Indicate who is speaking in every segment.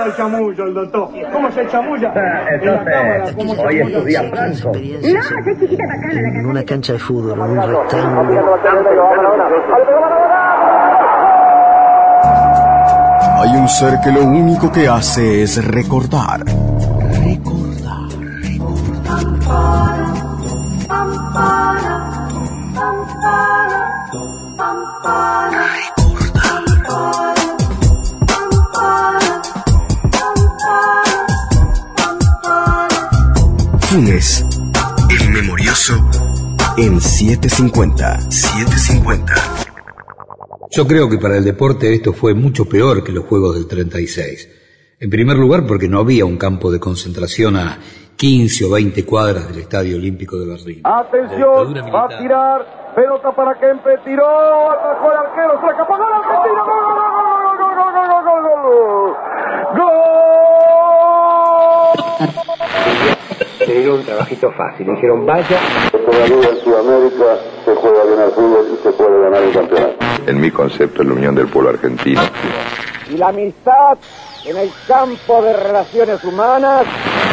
Speaker 1: el chamullo, el doctor. ¿Cómo se chamulla?
Speaker 2: Entonces, hoy es tu día franco.
Speaker 3: En una cancha de fútbol, en un rectángulo.
Speaker 4: Hay un ser que lo único que hace es recordar. Funes, el memorioso, en 750.
Speaker 5: Yo creo que para el deporte esto fue mucho peor que los Juegos del 36. En primer lugar porque no había un campo de concentración a 15 o 20 cuadras del Estadio Olímpico de Berlín.
Speaker 6: Atención, va a tirar, pelota para Kempe, tiró, atajó el arquero, se escapó, gol Argentina, ¡gol!
Speaker 2: Le dieron un trabajito fácil, le dijeron vaya.
Speaker 7: Todavía en Sudamérica se juega bien al fútbol y se puede ganar el campeonato.
Speaker 8: En mi concepto es la unión del pueblo argentino.
Speaker 6: Y la amistad en el campo de relaciones humanas.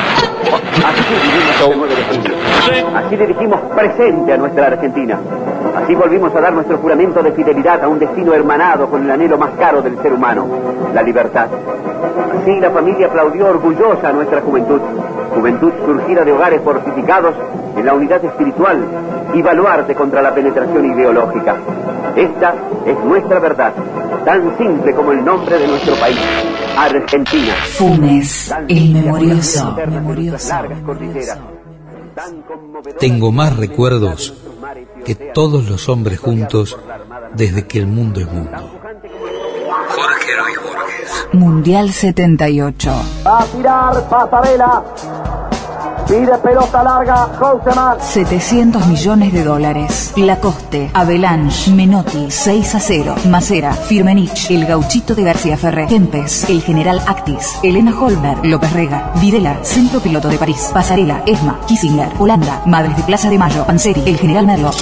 Speaker 9: Así le dijimos presente a nuestra Argentina. Así volvimos a dar nuestro juramento de fidelidad a un destino hermanado con el anhelo más caro del ser humano, la libertad. Así la familia aplaudió orgullosa a nuestra juventud surgida de hogares fortificados en la unidad espiritual y baluarte contra la penetración ideológica. Esta es nuestra verdad, tan simple como el nombre de nuestro país, Argentina.
Speaker 10: Funes, el memorioso.
Speaker 5: Tengo más recuerdos que todos los hombres juntos desde que el mundo es mundo. Jorge Luis Borges.
Speaker 10: Mundial 78.
Speaker 6: Va a tirar Pasarela. Pide pelota larga, Houseman.
Speaker 10: 700 millones de dólares. Lacoste, Avalanche, Menotti, 6-0. Macera, Firmenich, El Gauchito de García Ferré, Kempes, El General Actis, Elena Holberg, López Rega, Videla, Centro Piloto de París, Pasarela, Esma, Kissinger, Holanda, Madres de Plaza de Mayo, Panseri, El General Merlo.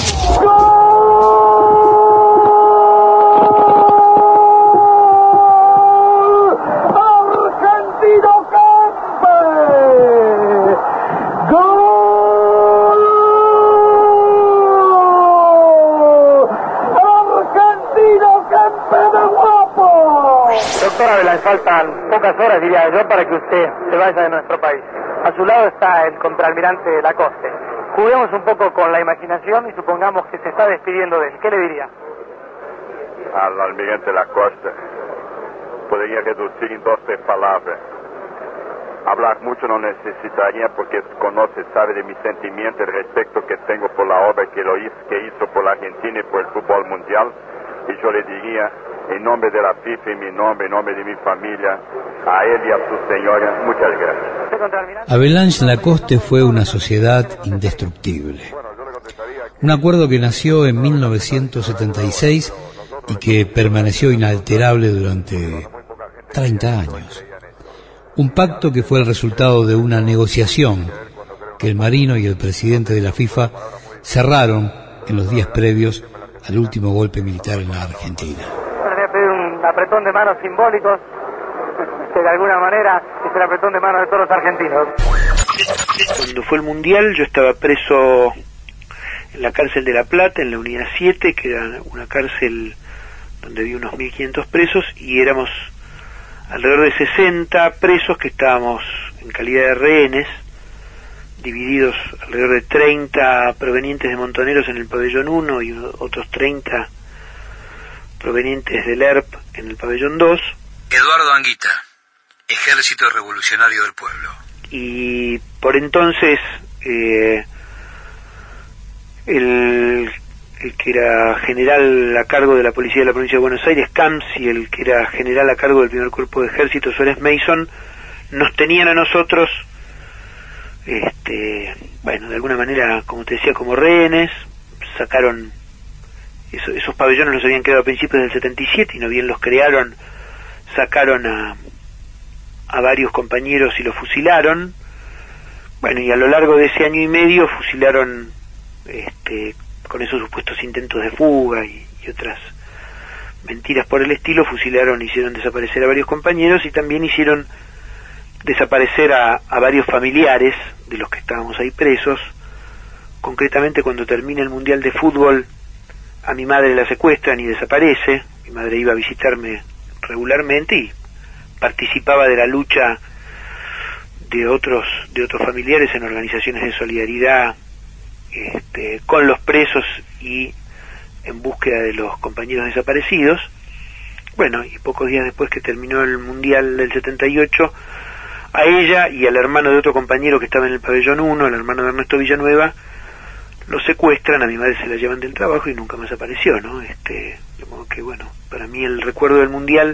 Speaker 11: Faltan pocas horas, diría yo, para que usted se vaya de nuestro país. A su lado está el contraalmirante Lacoste. Juguemos un poco con la imaginación y supongamos que se está despidiendo de él. ¿Qué le diría?
Speaker 8: Al almirante Lacoste podría reducir en 2 palabras. Hablar mucho no necesitaría porque conoce, sabe de mi sentimiento, el respeto que tengo por la obra que hizo por la Argentina y por el fútbol mundial. Y yo le diría, en nombre de la FIFA y en nombre de mi familia, a él y a su señora, muchas gracias.
Speaker 5: Avalanche Lacoste fue una sociedad indestructible. Un acuerdo que nació en 1976 y que permaneció inalterable durante 30 años. Un pacto que fue el resultado de una negociación que el marino y el presidente de la FIFA cerraron en los días previos al último golpe militar en la Argentina.
Speaker 11: Voy a pedir un apretón de manos simbólicos, que de alguna manera es el apretón de manos de todos los argentinos.
Speaker 12: Cuando fue el Mundial yo estaba preso en la cárcel de La Plata, en la unidad 7, que era una cárcel donde había unos 1.500 presos, y éramos alrededor de 60 presos que estábamos en calidad de rehenes, divididos alrededor de 30 provenientes de Montoneros en el pabellón 1 y otros 30 provenientes del ERP en el pabellón 2.
Speaker 5: Eduardo Anguita, Ejército Revolucionario del Pueblo.
Speaker 12: Y por entonces el que era general a cargo de la policía de la provincia de Buenos Aires, Camps, y el que era general a cargo del primer cuerpo de ejército, Suárez Mason, nos tenían a nosotros bueno, de alguna manera, como te decía, como rehenes. Sacaron esos pabellones, los habían creado a principios del 77 y no bien los crearon, sacaron a varios compañeros y los fusilaron. Bueno, y a lo largo de ese año y medio fusilaron con esos supuestos intentos de fuga y otras mentiras por el estilo, fusilaron, hicieron desaparecer a varios compañeros y también hicieron desaparecer a varios familiares de los que estábamos ahí presos. Concretamente, cuando termina el Mundial de Fútbol, a mi madre la secuestran y desaparece. Mi madre iba a visitarme regularmente y participaba de la lucha de otros familiares en organizaciones de solidaridad con los presos y en búsqueda de los compañeros desaparecidos. Bueno, y pocos días después que terminó el Mundial del 78, a ella y al hermano de otro compañero que estaba en el pabellón 1, el hermano de Ernesto Villanueva, lo secuestran, a mi madre se la llevan del trabajo y nunca más apareció, ¿no? De modo que, bueno, para mí el recuerdo del Mundial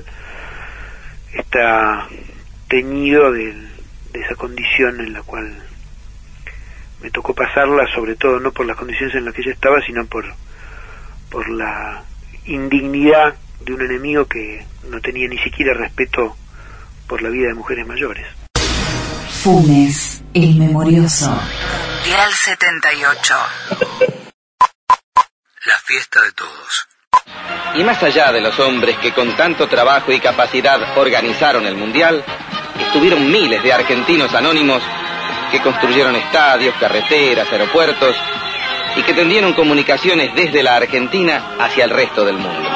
Speaker 12: está teñido de esa condición en la cual me tocó pasarla, sobre todo no por las condiciones en las que ella estaba, sino por la indignidad de un enemigo que no tenía ni siquiera respeto por la vida de mujeres mayores.
Speaker 10: Funes, el memorioso. Mundial 78.
Speaker 5: La fiesta de todos.
Speaker 13: Y más allá de los hombres que con tanto trabajo y capacidad organizaron el Mundial, estuvieron miles de argentinos anónimos que construyeron estadios, carreteras, aeropuertos y que tendieron comunicaciones desde la Argentina hacia el resto del mundo.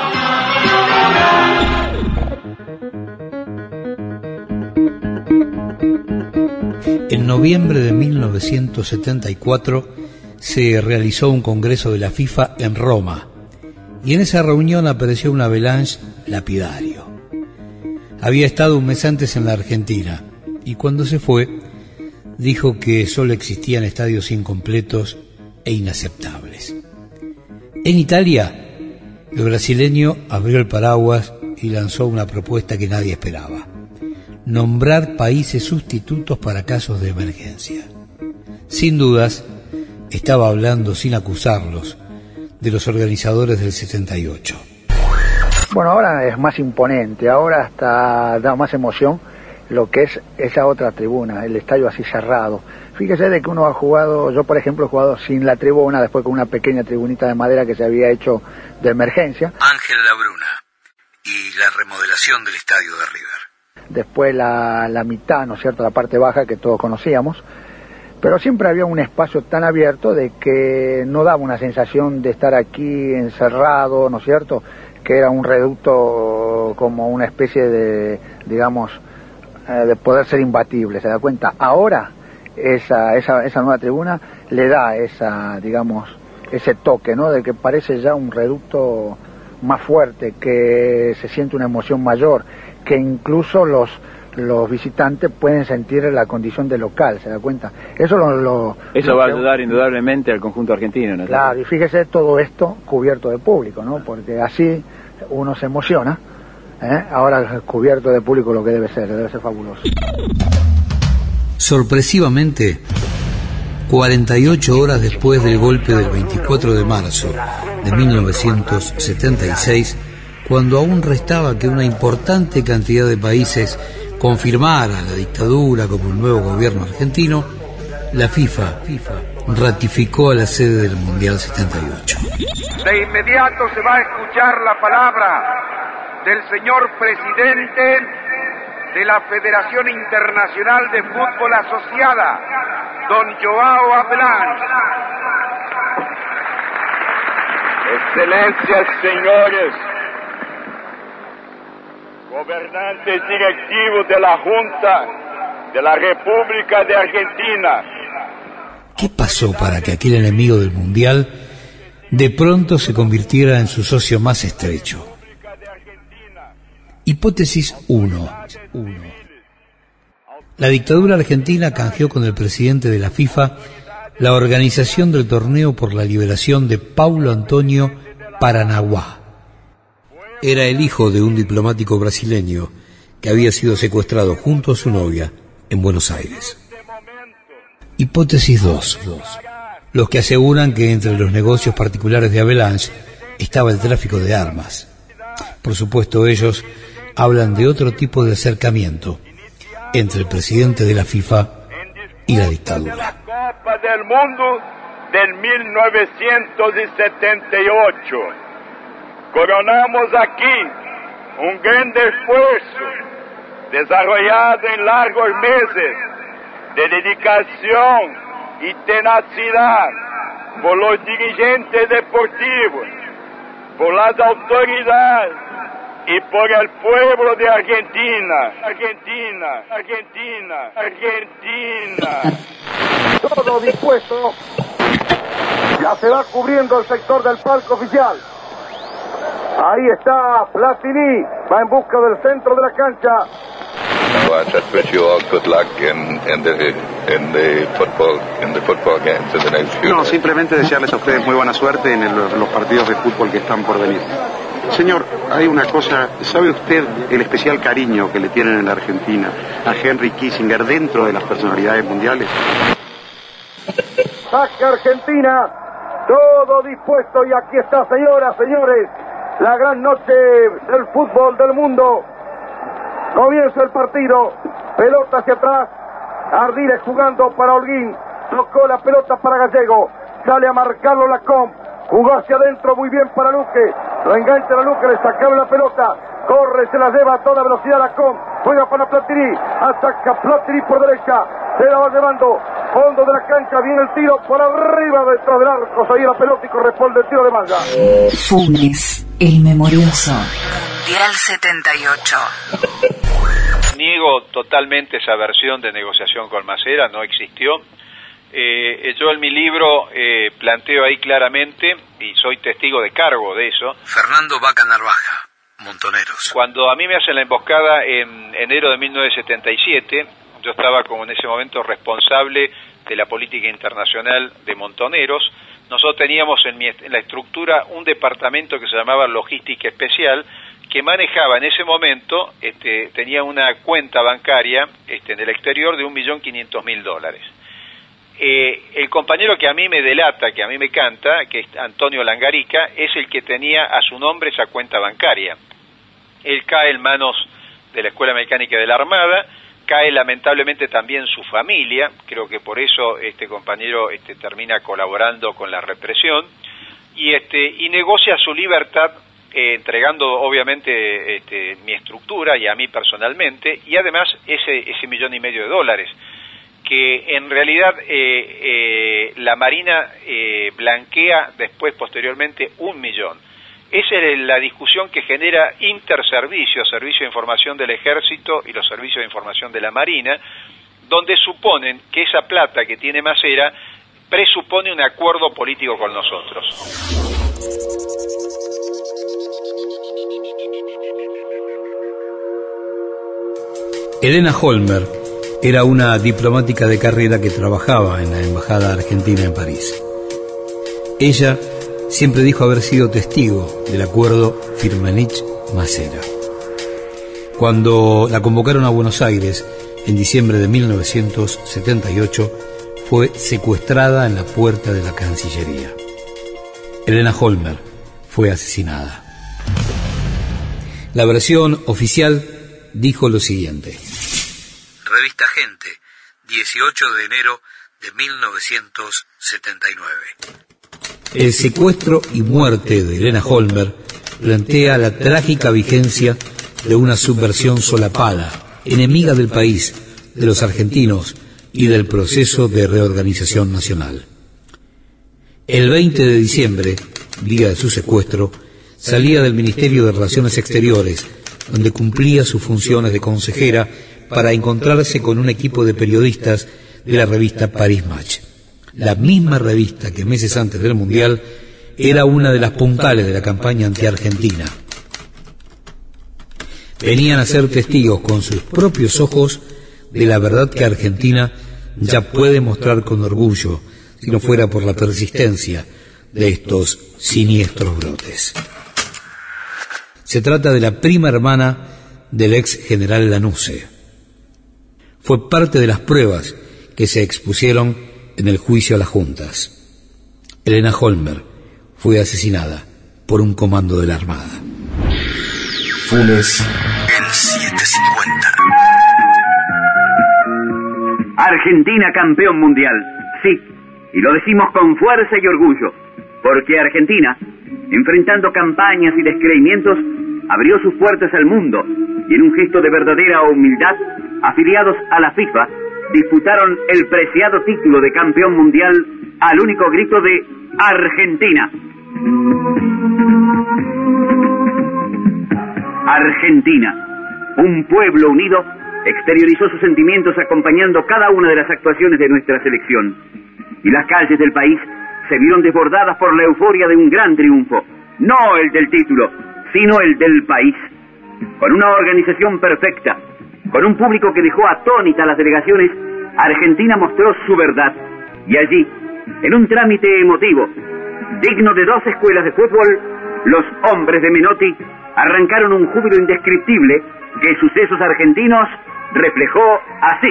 Speaker 5: En noviembre de 1974 se realizó un congreso de la FIFA en Roma y en esa reunión apareció un Avalanche lapidario. Había estado un mes antes en la Argentina y cuando se fue dijo que solo existían estadios incompletos e inaceptables. En Italia, el brasileño abrió el paraguas y lanzó una propuesta que nadie esperaba: nombrar países sustitutos para casos de emergencia. Sin dudas, estaba hablando, sin acusarlos, de los organizadores del 78.
Speaker 14: Bueno, ahora es más imponente, ahora hasta da más emoción lo que es esa otra tribuna, el estadio así cerrado. Fíjese de que uno ha jugado, yo por ejemplo he jugado sin la tribuna, después con una pequeña tribunita de madera que se había hecho de emergencia.
Speaker 5: Ángel Labruna y la remodelación del estadio de River.
Speaker 14: Después la mitad, ¿no es cierto?, la parte baja que todos conocíamos, pero siempre había un espacio tan abierto de que no daba una sensación de estar aquí encerrado, ¿no es cierto?, que era un reducto como una especie de, digamos, de poder ser imbatible, ¿se da cuenta? Ahora esa nueva tribuna le da esa, digamos, ese toque, ¿no?, de que parece ya un reducto más fuerte, que se siente una emoción mayor, que incluso los visitantes pueden sentir la condición de local, ¿se da cuenta? Eso
Speaker 15: va a ayudar indudablemente al conjunto argentino, ¿no?
Speaker 14: Claro, y fíjese todo esto cubierto de público, ¿no? Porque así uno se emociona, ahora cubierto de público lo que debe ser fabuloso.
Speaker 5: Sorpresivamente, 48 horas después del golpe del 24 de marzo de 1976, cuando aún restaba que una importante cantidad de países confirmara la dictadura como un nuevo gobierno argentino, la FIFA ratificó a la sede del Mundial 78.
Speaker 6: De inmediato se va a escuchar la palabra del señor presidente de la Federación Internacional de Fútbol Asociada, don Joao Avalanche.
Speaker 8: Excelencias, señores, gobernantes directivos de la Junta de la República de Argentina.
Speaker 5: ¿Qué pasó para que aquel enemigo del Mundial de pronto se convirtiera en su socio más estrecho? Hipótesis 1. La dictadura argentina canjeó con el presidente de la FIFA la organización del torneo por la liberación de Paulo Antonio Paranaguá. Era el hijo de un diplomático brasileño que había sido secuestrado junto a su novia en Buenos Aires. Hipótesis 2. Los que aseguran que entre los negocios particulares de Avalanche estaba el tráfico de armas. Por supuesto, ellos hablan de otro tipo de acercamiento entre el presidente de la FIFA y la dictadura.
Speaker 8: La Copa del Mundo del 1978. coronamos aquí un grande esfuerzo desarrollado en largos meses de dedicación y tenacidad por los dirigentes deportivos, por las autoridades y por el pueblo de Argentina.
Speaker 16: Todo dispuesto. Ya se va cubriendo el sector del palco oficial. Ahí está Platini, va en busca del centro de la cancha.
Speaker 17: I just wish you all good luck in the football games in the next few days.
Speaker 18: No, simplemente desearles a ustedes muy buena suerte en los partidos de fútbol que están por venir. Señor, hay una cosa, ¿sabe usted el especial cariño que le tienen en la Argentina a Henry Kissinger dentro de las personalidades mundiales?
Speaker 16: Saque Argentina, todo dispuesto y aquí está, señoras, señores, la gran noche del fútbol del mundo. Comienza el partido, pelota hacia atrás, Ardiles jugando para Holguín, tocó la pelota para Gallego, sale a marcarlo Lacombe, jugó hacia adentro muy bien para Luque, lo engancha a Luque, le sacaron la pelota, corre, se la lleva a toda velocidad Lacombe, juega para Platini, ataca Platini por derecha, se la va llevando, fondo de la cancha, viene el tiro por arriba detrás del arco, ahí la pelota y corresponde el tiro de manga.
Speaker 10: Funes, el memorioso. Mundial 78.
Speaker 19: Niego totalmente esa versión de negociación con Masera, no existió. Yo en mi libro planteo ahí claramente, y soy testigo de cargo de eso.
Speaker 5: Fernando Vaca Narvaja, Montoneros.
Speaker 19: Cuando a mí me hacen la emboscada en enero de 1977, yo estaba como en ese momento responsable de la política internacional de Montoneros. Nosotros teníamos en la estructura un departamento que se llamaba Logística Especial, que manejaba en ese momento, tenía una cuenta bancaria en el exterior de $1.500.000. El compañero que a mí me delata, que a mí me canta, que es Antonio Langarica, es el que tenía a su nombre esa cuenta bancaria. Él cae en manos de la Escuela Mecánica de la Armada, cae lamentablemente también su familia, creo que por eso este compañero termina colaborando con la represión, y negocia su libertad, entregando obviamente mi estructura y a mí personalmente, y además ese $1,5 millones, que en realidad la Marina blanquea después, posteriormente, $1 millón. Esa es la discusión que genera Interservicio, Servicio de Información del Ejército y los Servicios de Información de la Marina, donde suponen que esa plata que tiene Masera presupone un acuerdo político con nosotros.
Speaker 5: Elena Holmer era una diplomática de carrera que trabajaba en la Embajada Argentina en París. Ella siempre dijo haber sido testigo del acuerdo Firmenich-Masera. Cuando la convocaron a Buenos Aires en diciembre de 1978, fue secuestrada en la puerta de la Cancillería. Elena Holmer fue asesinada. La versión oficial dijo lo siguiente. Revista Gente, 18 de enero de 1979. El secuestro y muerte de Elena Holmer plantea la trágica vigencia de una subversión solapada, enemiga del país, de los argentinos y del proceso de reorganización nacional. El 20 de diciembre, día de su secuestro, salía del Ministerio de Relaciones Exteriores, donde cumplía sus funciones de consejera, para encontrarse con un equipo de periodistas de la revista Paris Match. La misma revista que meses antes del Mundial era una de las puntales de la campaña anti-argentina. Venían a ser testigos con sus propios ojos de la verdad que Argentina ya puede mostrar con orgullo, si no fuera por la persistencia de estos siniestros brotes. Se trata de la prima hermana del ex general Lanusse. Fue parte de las pruebas que se expusieron en el juicio a las juntas. Elena Holmer fue asesinada por un comando de la Armada.
Speaker 4: Funes en 750.
Speaker 9: Argentina campeón mundial, sí, y lo decimos con fuerza y orgullo, porque Argentina enfrentando campañas y descreimientos, abrió sus puertas al mundo y en un gesto de verdadera humildad, afiliados a la FIFA, disputaron el preciado título de campeón mundial al único grito de Argentina. Argentina, un pueblo unido, exteriorizó sus sentimientos acompañando cada una de las actuaciones de nuestra selección. Y las calles del país se vieron desbordadas por la euforia de un gran triunfo, no el del título, sino el del país. Con una organización perfecta, con un público que dejó atónitas las delegaciones, Argentina mostró su verdad. Y allí, en un trámite emotivo, digno de 2 escuelas de fútbol, los hombres de Menotti arrancaron un júbilo indescriptible que Sucesos Argentinos reflejó así.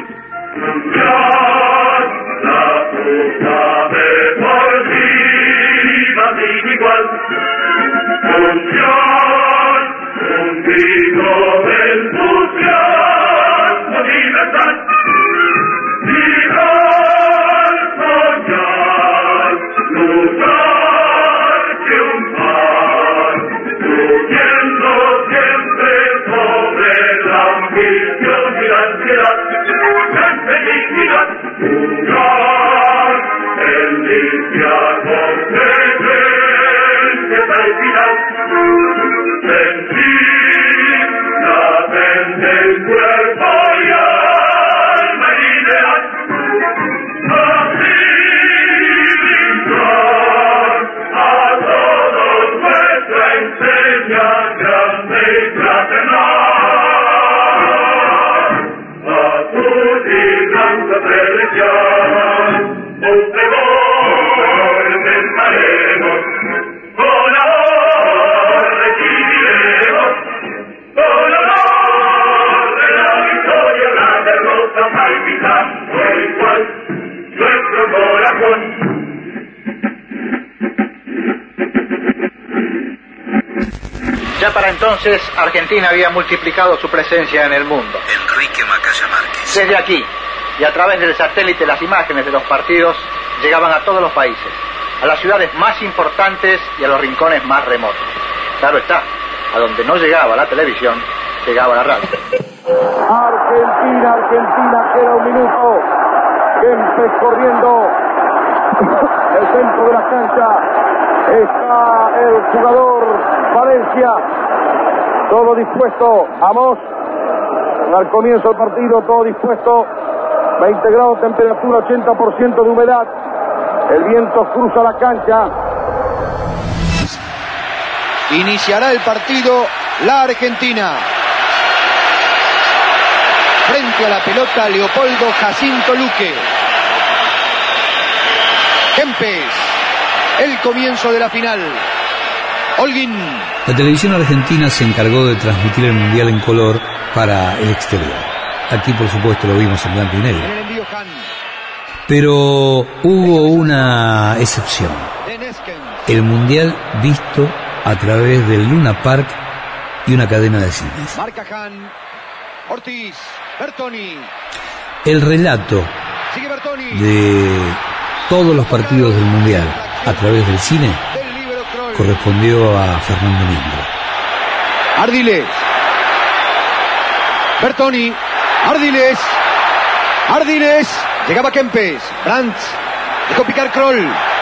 Speaker 20: La puta deportiva sin igual, función, un grito de entusiasmo universal, viral, soñar, luchar, triunfar, subiendo siempre sobre la ambición y la ansiedad. Felicidad, jugar, el limpiaco presente al final, sentir la mente, el cuerpo y alma ideal, así brindar a todos nuestra enseña grande y fraternal. Un pregón pensaremos, con amor recibiremos, con honor de la victoria la derrota palpitando igual nuestro corazón.
Speaker 21: Ya para entonces Argentina había multiplicado su presencia en el mundo.
Speaker 22: Enrique Macaya Márquez.
Speaker 21: Desde aquí y a través del satélite, las imágenes de los partidos llegaban a todos los países, a las ciudades más importantes y a los rincones más remotos. Claro está, a donde no llegaba la televisión, llegaba la radio.
Speaker 16: Argentina, queda un minuto. Kempes corriendo el centro de la cancha. Está el jugador Valencia, todo dispuesto. Amos, al comienzo del partido, todo dispuesto. 20 grados de temperatura, 80% de humedad. El viento cruza la cancha.
Speaker 23: Iniciará el partido la Argentina. Frente a la pelota Leopoldo Jacinto Luque. Kempes, el comienzo de la final. Holguín.
Speaker 5: La televisión argentina se encargó de transmitir el Mundial en color para el exterior. Aquí, por supuesto, lo vimos en blanco y negro. Pero hubo una excepción. El Mundial visto a través del Luna Park y una cadena de cines.
Speaker 23: Ortiz, Bertoni.
Speaker 5: El relato de todos los partidos del Mundial a través del cine correspondió a Fernando Niembro.
Speaker 23: Ardiles. Bertoni. Ardiles, llegaba Kempes, Brandt, dejó picar Kroll,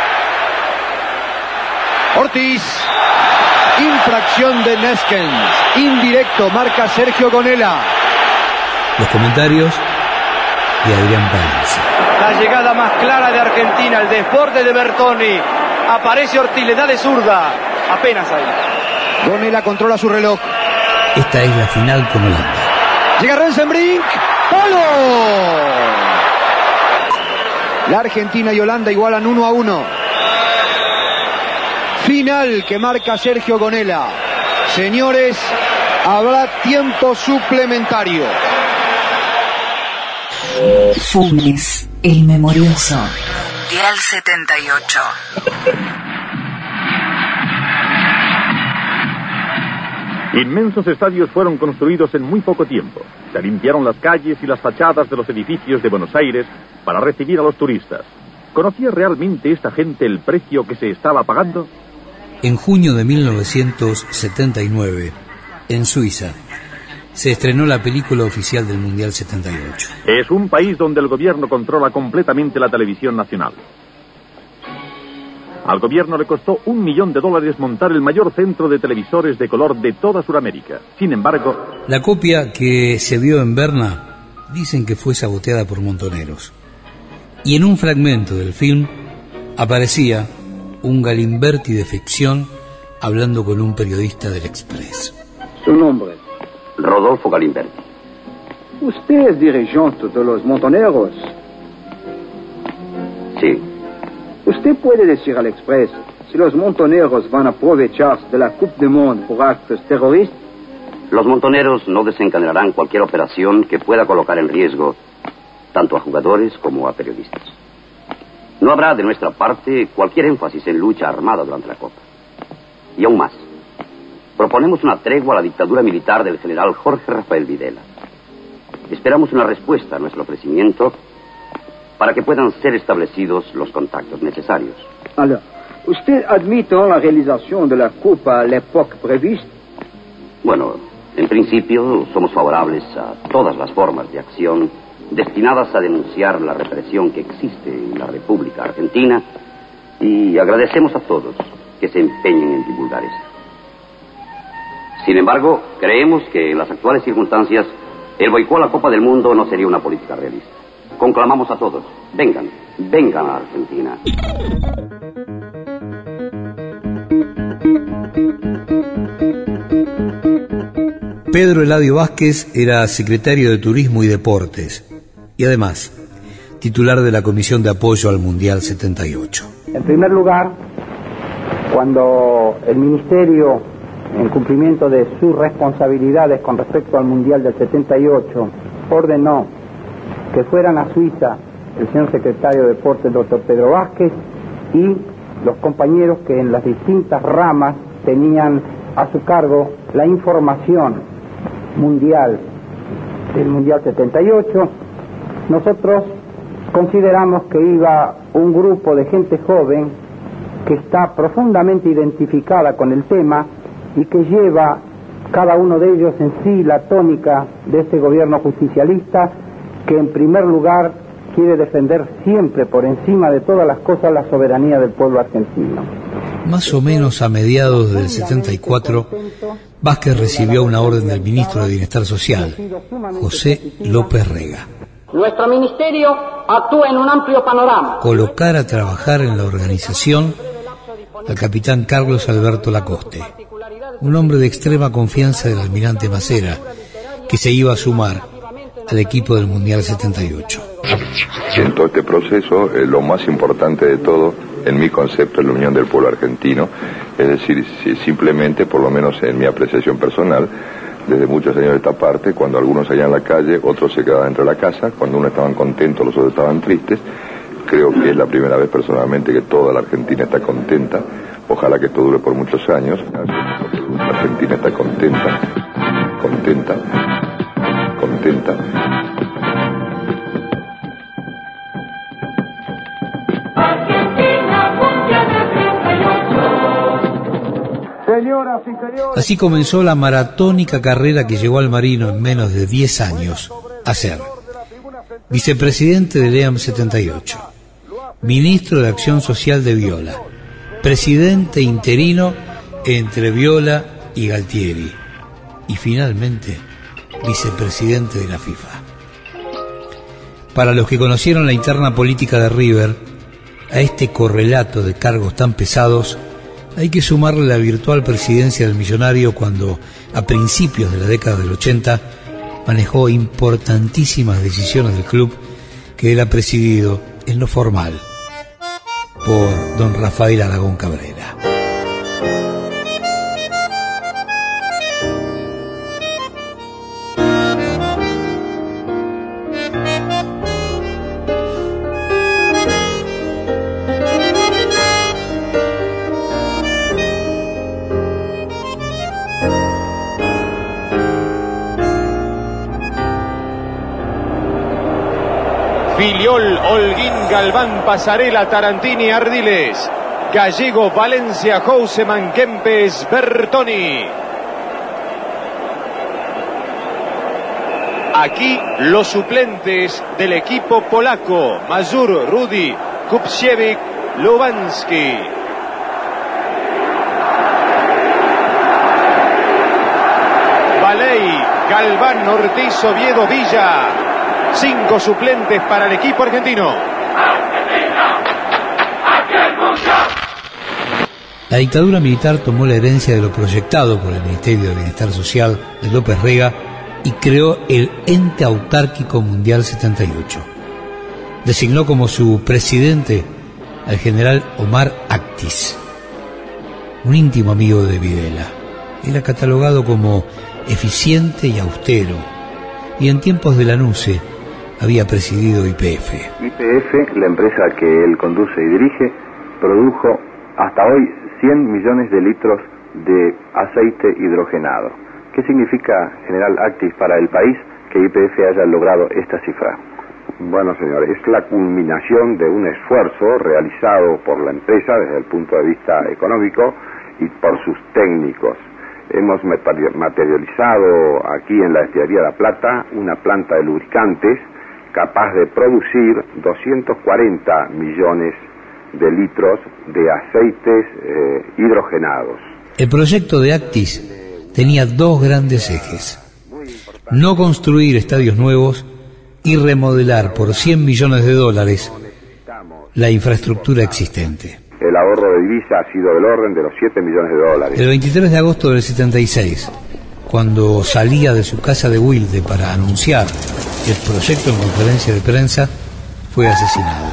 Speaker 23: Ortiz, infracción de Neskens, indirecto, marca Sergio Gonella.
Speaker 5: Los comentarios de Adrián Páez.
Speaker 24: La llegada más clara de Argentina, el desborde de Bertoni, aparece Ortiz, le da de zurda, apenas ahí.
Speaker 23: Gonella controla su reloj.
Speaker 5: Esta es la final con Holanda.
Speaker 23: Llega Rensenbrink. ¡Palo! La Argentina y Holanda igualan 1-1. Final que marca Sergio Gonella. Señores, habrá tiempo suplementario.
Speaker 10: Funes, el memorioso. Mundial 78.
Speaker 25: Inmensos estadios fueron construidos en muy poco tiempo. Se limpiaron las calles y las fachadas de los edificios de Buenos Aires para recibir a los turistas. ¿Conocía realmente esta gente el precio que se estaba pagando?
Speaker 5: En junio de 1979, en Suiza, se estrenó la película oficial del Mundial 78.
Speaker 25: Es un país donde el gobierno controla completamente la televisión nacional. Al gobierno le costó $1 millón montar el mayor centro de televisores de color de toda Sudamérica. Sin embargo,
Speaker 5: la copia que se vio en Berna dicen que fue saboteada por montoneros. Y en un fragmento del film aparecía un Galimberti de ficción hablando con un periodista del Express.
Speaker 1: Su nombre.
Speaker 9: Rodolfo Galimberti.
Speaker 1: ¿Usted es dirigente de los montoneros?
Speaker 9: Sí.
Speaker 1: ¿Usted puede decir al Express si los montoneros van a aprovecharse de la Coupe du Monde por actos terroristas?
Speaker 9: Los montoneros no desencadenarán cualquier operación que pueda colocar en riesgo tanto a jugadores como a periodistas. No habrá de nuestra parte cualquier énfasis en lucha armada durante la Copa. Y aún más, proponemos una tregua a la dictadura militar del general Jorge Rafael Videla. Esperamos una respuesta a nuestro ofrecimiento para que puedan ser establecidos los contactos necesarios.
Speaker 1: Alors, ¿usted admite la realización de la Copa a la época prevista?
Speaker 9: Bueno, en principio somos favorables a todas las formas de acción destinadas a denunciar la represión que existe en la República Argentina y agradecemos a todos que se empeñen en divulgar esto. Sin embargo, creemos que en las actuales circunstancias el boicot a la Copa del Mundo no sería una política realista. Conclamamos a todos, vengan a Argentina.
Speaker 5: Pedro Eladio Vázquez era secretario de Turismo y Deportes y además titular de la Comisión de Apoyo al Mundial 78.
Speaker 2: En primer lugar, cuando el Ministerio, en cumplimiento de sus responsabilidades con respecto al Mundial del 78, ordenó que fueran a Suiza el señor secretario de Deportes, doctor Pedro Vázquez, y los compañeros que en las distintas ramas tenían a su cargo la información mundial del Mundial 78, nosotros consideramos que iba un grupo de gente joven que está profundamente identificada con el tema y que lleva cada uno de ellos en sí la tónica de este gobierno justicialista, que en primer lugar quiere defender siempre por encima de todas las cosas la soberanía del pueblo argentino.
Speaker 5: Más o menos a mediados del 74, Vázquez recibió una orden del ministro de Bienestar Social, José López Rega.
Speaker 3: Nuestro ministerio actúa en un amplio panorama.
Speaker 5: Colocar a trabajar en la organización al capitán Carlos Alberto Lacoste, un hombre de extrema confianza del almirante Macera, que se iba a sumar al equipo del Mundial 78.
Speaker 17: En todo este proceso, lo más importante de todo, en mi concepto, es la unión del pueblo argentino, es decir, simplemente, por lo menos en mi apreciación personal, desde muchos años de esta parte, cuando algunos salían a la calle, otros se quedaban dentro de la casa, cuando unos estaban contentos, los otros estaban tristes. Creo que es la primera vez personalmente que toda la Argentina está contenta, ojalá que esto dure por muchos años. La Argentina está contenta.
Speaker 5: Así comenzó la maratónica carrera que llevó al marino en menos de 10 años a ser vicepresidente del EAM 78, ministro de Acción Social de Viola, presidente interino entre Viola y Galtieri y finalmente vicepresidente de la FIFA. Para los que conocieron la interna política de River, a este correlato de cargos tan pesados hay que sumarle la virtual presidencia del millonario cuando, a principios de la década del 80, manejó importantísimas decisiones del club que era presidido en lo formal por don Rafael Aragón Cabrera.
Speaker 7: Filiol, Holguín, Galván, Pasarela, Tarantini, Ardiles.
Speaker 24: Gallego, Valencia, Houseman, Kempes, Bertoni. Aquí los suplentes del equipo polaco: Mazur, Rudy, Kupsiewicz, Lubanski. Valey, Galván, Ortiz, Oviedo, Villa. 5 suplentes para el equipo argentino.
Speaker 5: La dictadura militar tomó la herencia de lo proyectado por el Ministerio de Bienestar Social de López Rega y creó el Ente Autárquico Mundial 78. Designó como su presidente al general Omar Actis, un íntimo amigo de Videla. Era catalogado como eficiente y austero, y en tiempos de Lanusse había presidido YPF.
Speaker 7: YPF, la empresa que él conduce y dirige, produjo hasta hoy 100 millones de litros de aceite hidrogenado. ¿Qué significa, general Actis, para el país que YPF haya logrado esta cifra?
Speaker 11: Bueno, señor, es la culminación de un esfuerzo realizado por la empresa desde el punto de vista económico y por sus técnicos. Hemos materializado aquí en la destilería La Plata una planta de lubricantes capaz de producir 240 millones de litros de aceites hidrogenados.
Speaker 5: El proyecto de Actis tenía 2 grandes ejes: no construir estadios nuevos y remodelar por $100 millones la infraestructura existente.
Speaker 11: El ahorro de divisa ha sido del orden de los $7 millones.
Speaker 5: El 23 de agosto del 76, cuando salía de su casa de Wilde para anunciar el proyecto en conferencia de prensa, fue asesinado.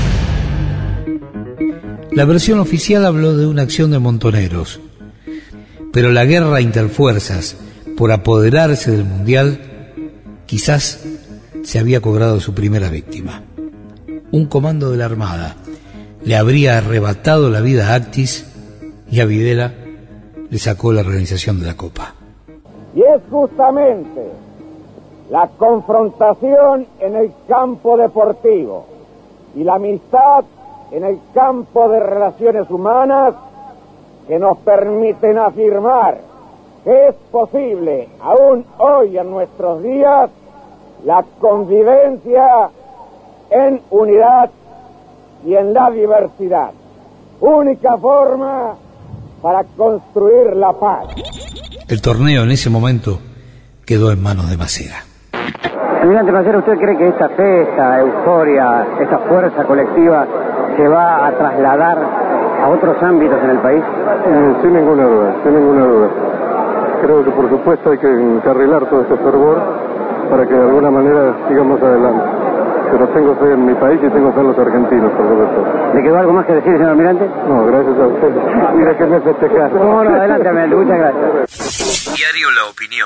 Speaker 5: La versión oficial habló de una acción de montoneros, pero la guerra interfuerzas por apoderarse del Mundial quizás se había cobrado su primera víctima. Un comando de la Armada le habría arrebatado la vida a Actis y a Videla le sacó la organización de la Copa.
Speaker 12: Y es justamente la confrontación en el campo deportivo y la amistad en el campo de relaciones humanas que nos permiten afirmar que es posible, aún hoy en nuestros días, la convivencia en unidad y en la diversidad. Única forma para construir la paz.
Speaker 5: El torneo en ese momento quedó en manos de Macera.
Speaker 13: Almirante Macera, ¿usted cree que esta fe, esta euforia, esta fuerza colectiva se va a trasladar a otros ámbitos en el país?
Speaker 15: Sin ninguna duda. Creo que por supuesto hay que encarrilar todo este fervor para que de alguna manera sigamos adelante. Pero tengo fe en mi país y tengo fe en los argentinos, por supuesto.
Speaker 13: ¿Le quedó algo más que decir, señor almirante?
Speaker 15: No, gracias a usted. Mira que me festejar.
Speaker 13: No, adelante, almirante, muchas gracias.
Speaker 5: Diario La Opinión,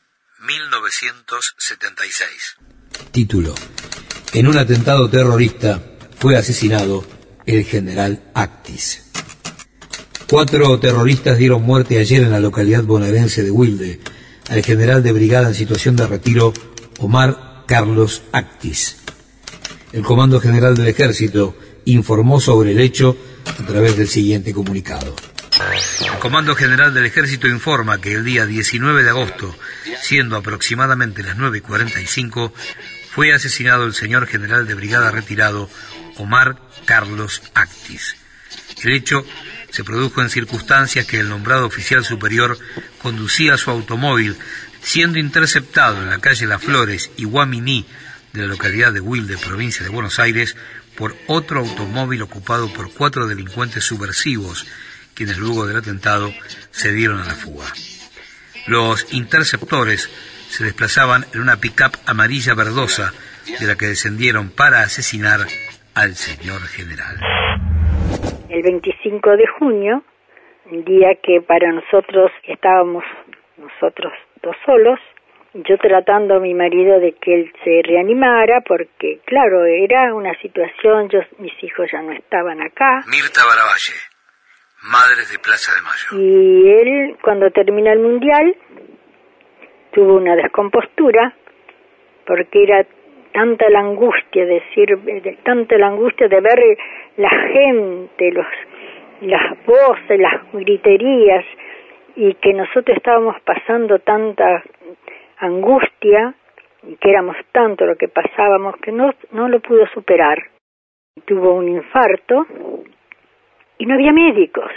Speaker 5: 1976. Título: en un atentado terrorista fue asesinado el general Actis. 4 terroristas dieron muerte ayer en la localidad bonaerense de Wilde al general de brigada en situación de retiro Omar Carlos Actis. El Comando General del Ejército informó sobre el hecho a través del siguiente comunicado. El Comando General del Ejército informa que el día 19 de agosto, siendo aproximadamente las 9:45, fue asesinado el señor general de brigada retirado Omar Carlos Actis. El hecho se produjo en circunstancias que el nombrado oficial superior conducía su automóvil, siendo interceptado en la calle Las Flores y Guaminí de la localidad de Wilde, provincia de Buenos Aires, por otro automóvil ocupado por 4 delincuentes subversivos, quienes luego del atentado se dieron a la fuga. Los interceptores se desplazaban en una pick-up amarilla verdosa, de la que descendieron para asesinar al señor general.
Speaker 26: El 25 de junio, un día que para nosotros estábamos nosotros 2 solos, yo tratando a mi marido de que él se reanimara, porque claro, era una situación, mis hijos ya no estaban acá.
Speaker 5: Mirta Baravalle, Madres de Plaza de Mayo.
Speaker 26: Y él, cuando termina el Mundial, tuvo una descompostura, porque era tanta la angustia de ver la gente, las voces, las griterías, y que nosotros estábamos pasando tanta angustia, y que éramos tanto lo que pasábamos, que no lo pudo superar. Tuvo un infarto, y no había médicos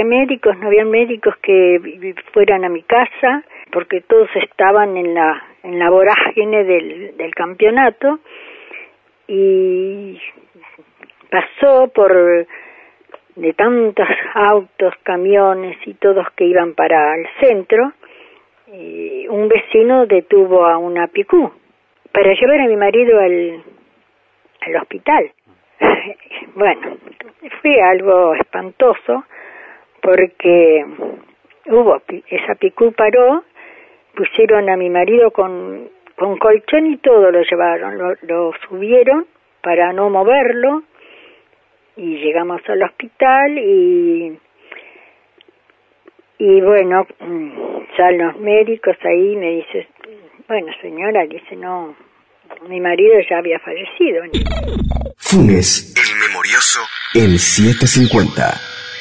Speaker 26: que fueran a mi casa, porque todos estaban en la vorágine del campeonato, y pasó por de tantos autos, camiones y todos que iban para el centro, y un vecino detuvo a una picú para llevar a mi marido al hospital. Bueno, fue algo espantoso, porque esa picú paró, pusieron a mi marido con colchón y todo, lo llevaron, lo subieron para no moverlo, y llegamos al hospital, y bueno, ya los médicos ahí me dicen, bueno señora, dice, no, mi marido ya había fallecido.
Speaker 4: Funes, el memorioso, en 750.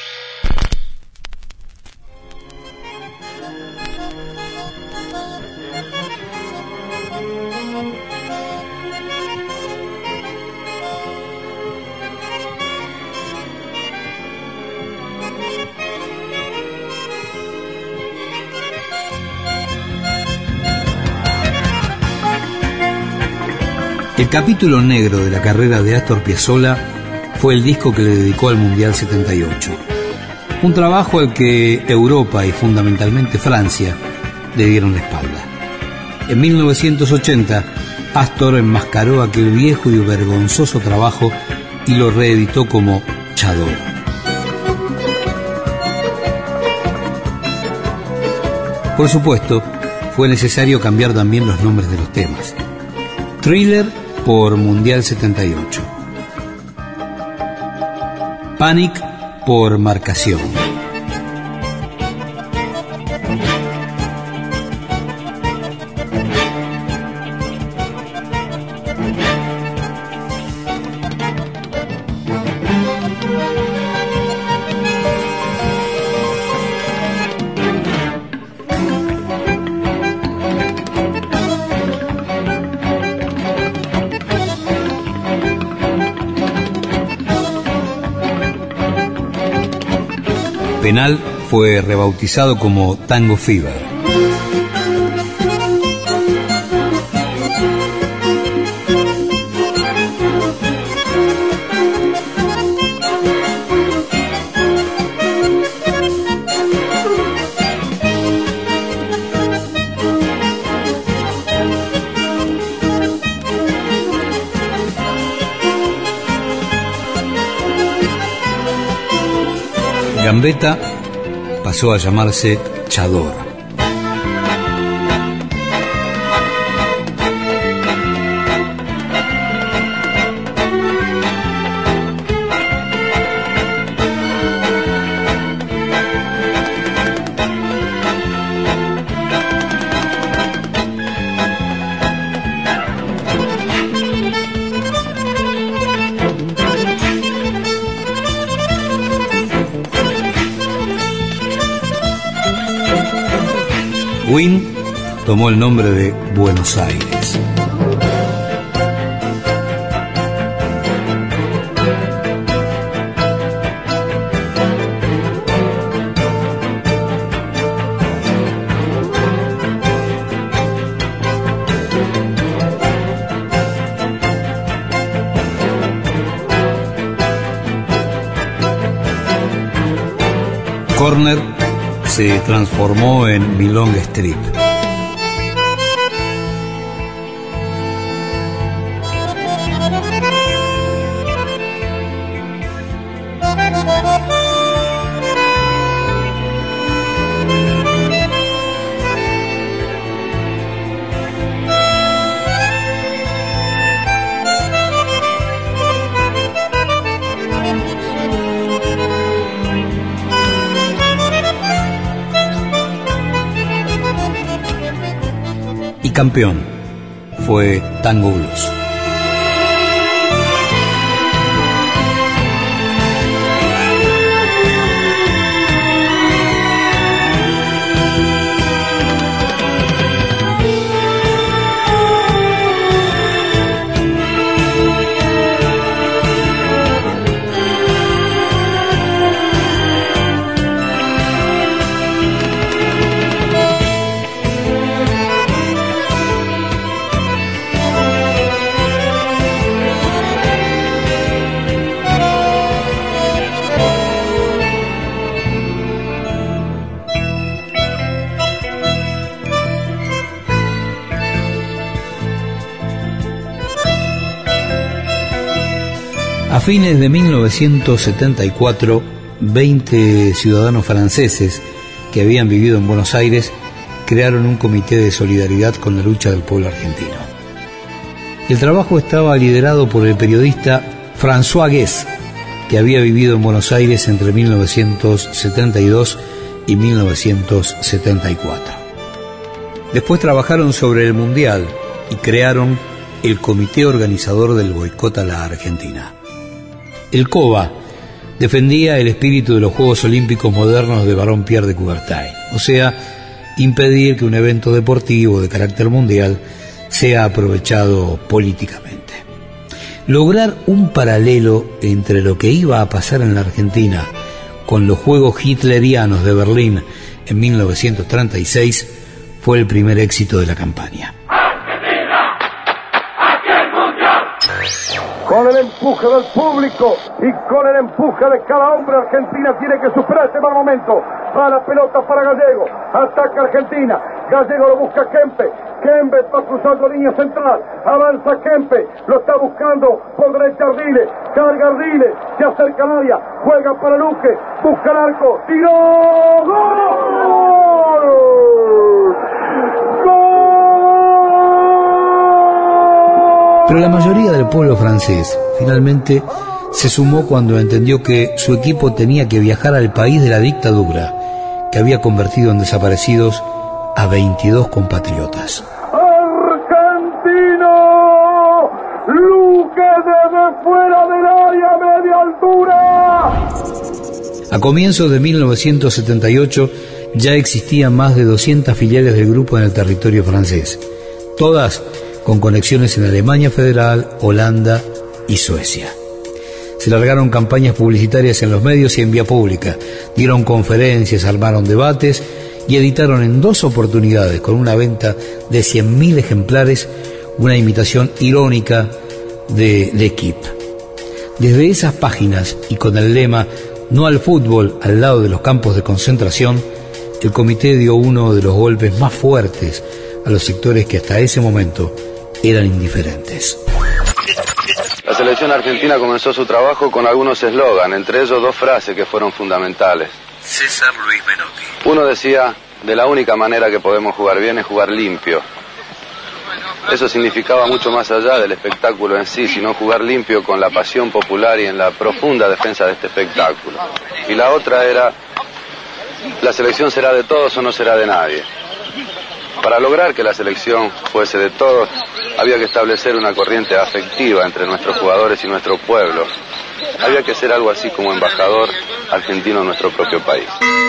Speaker 5: El capítulo negro de la carrera de Astor Piazzolla fue el disco que le dedicó al Mundial 78. Un trabajo al que Europa y fundamentalmente Francia le dieron la espalda. En 1980, Astor enmascaró aquel viejo y vergonzoso trabajo y lo reeditó como Chador. Por supuesto, fue necesario cambiar también los nombres de los temas. Thriller por Mundial 78. Panic por Marcación. Penal fue rebautizado como Tango Fever. Gambetta pasó a llamarse Chador. Wynn tomó el nombre de Buenos Aires. Corner se transformó en Milong Strip. Y campeón fue Tango Blues. A fines de 1974, 20 ciudadanos franceses que habían vivido en Buenos Aires crearon un comité de solidaridad con la lucha del pueblo argentino. El trabajo estaba liderado por el periodista François Guès, que había vivido en Buenos Aires entre 1972 y 1974. Después trabajaron sobre el Mundial y crearon el comité organizador del boicot a la Argentina. El COBA defendía el espíritu de los Juegos Olímpicos modernos de Barón Pierre de Coubertin, o sea, impedir que un evento deportivo de carácter mundial sea aprovechado políticamente. Lograr un paralelo entre lo que iba a pasar en la Argentina con los Juegos Hitlerianos de Berlín en 1936 fue el primer éxito de la campaña.
Speaker 16: Con el empuje del público y con el empuje de cada hombre, Argentina tiene que superar este mal momento. Va la pelota para Gallego, ataca Argentina, Gallego lo busca Kempe, Kempe está cruzando línea central, avanza Kempe, lo está buscando por derecha Ardile, carga Ardile, se acerca al área, juega para Luque, busca el arco, tiró, ¡gol!
Speaker 5: Pero la mayoría del pueblo francés finalmente se sumó cuando entendió que su equipo tenía que viajar al país de la dictadura, que había convertido en desaparecidos a 22 compatriotas.
Speaker 16: ¡Argentino! ¡Luque desde fuera del área, media altura!
Speaker 5: A comienzos de 1978 ya existían más de 200 filiales del grupo en el territorio francés, todas con conexiones en Alemania Federal, Holanda y Suecia. Se largaron campañas publicitarias en los medios y en vía pública, dieron conferencias, armaron debates y editaron en 2 oportunidades, con una venta de 100.000 ejemplares, una imitación irónica de L'Équipe. Desde esas páginas y con el lema "No al fútbol al lado de los campos de concentración", el comité dio uno de los golpes más fuertes a los sectores que hasta ese momento eran indiferentes.
Speaker 6: La selección argentina comenzó su trabajo con algunos eslogan, entre ellos 2 frases que fueron fundamentales.
Speaker 22: César Luis Menotti.
Speaker 6: Uno decía: de la única manera que podemos jugar bien es jugar limpio. Eso significaba mucho más allá del espectáculo en sí, sino jugar limpio con la pasión popular y en la profunda defensa de este espectáculo. Y la otra era: la selección será de todos o no será de nadie. Para lograr que la selección fuese de todos, había que establecer una corriente afectiva entre nuestros jugadores y nuestro pueblo. Había que ser algo así como embajador argentino en nuestro propio país.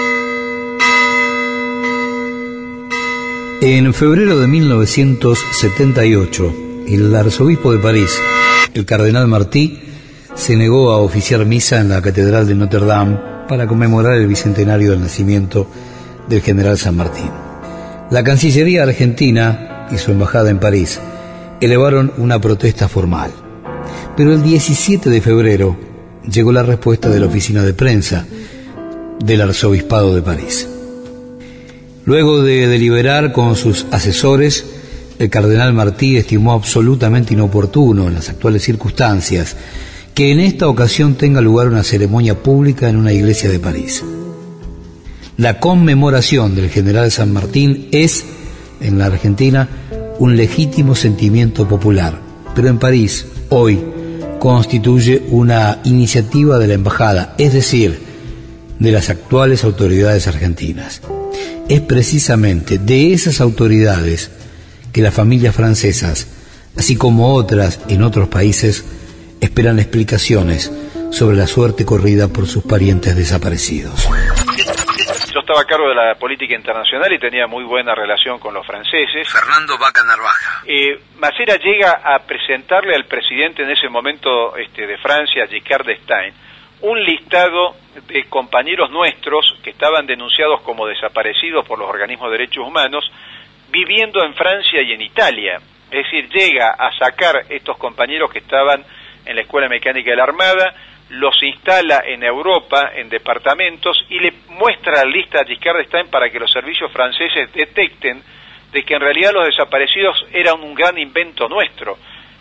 Speaker 5: En febrero de 1978, el arzobispo de París, el cardenal Martí, se negó a oficiar misa en la Catedral de Notre Dame para conmemorar el bicentenario del nacimiento del general San Martín. La Cancillería argentina y su embajada en París elevaron una protesta formal. Pero el 17 de febrero llegó la respuesta de la oficina de prensa del arzobispado de París. Luego de deliberar con sus asesores, el cardenal Martí estimó absolutamente inoportuno en las actuales circunstancias que en esta ocasión tenga lugar una ceremonia pública en una iglesia de París. La conmemoración del general San Martín es, en la Argentina, un legítimo sentimiento popular, pero en París, hoy, constituye una iniciativa de la embajada, es decir, de las actuales autoridades argentinas. Es precisamente de esas autoridades que las familias francesas, así como otras en otros países, esperan explicaciones sobre la suerte corrida por sus parientes desaparecidos.
Speaker 8: Yo estaba a cargo de la política internacional y tenía muy buena relación con los franceses.
Speaker 22: Fernando Vaca Narvaja.
Speaker 8: Macera llega a presentarle al presidente en ese momento de Francia, Giscard d'Estaing, un listado de compañeros nuestros que estaban denunciados como desaparecidos por los organismos de derechos humanos, viviendo en Francia y en Italia. Es decir, llega a sacar estos compañeros que estaban en la Escuela Mecánica de la Armada, los instala en Europa, en departamentos, y le muestra la lista a Giscard d'Estaing para que los servicios franceses detecten de que en realidad los desaparecidos eran un gran invento nuestro,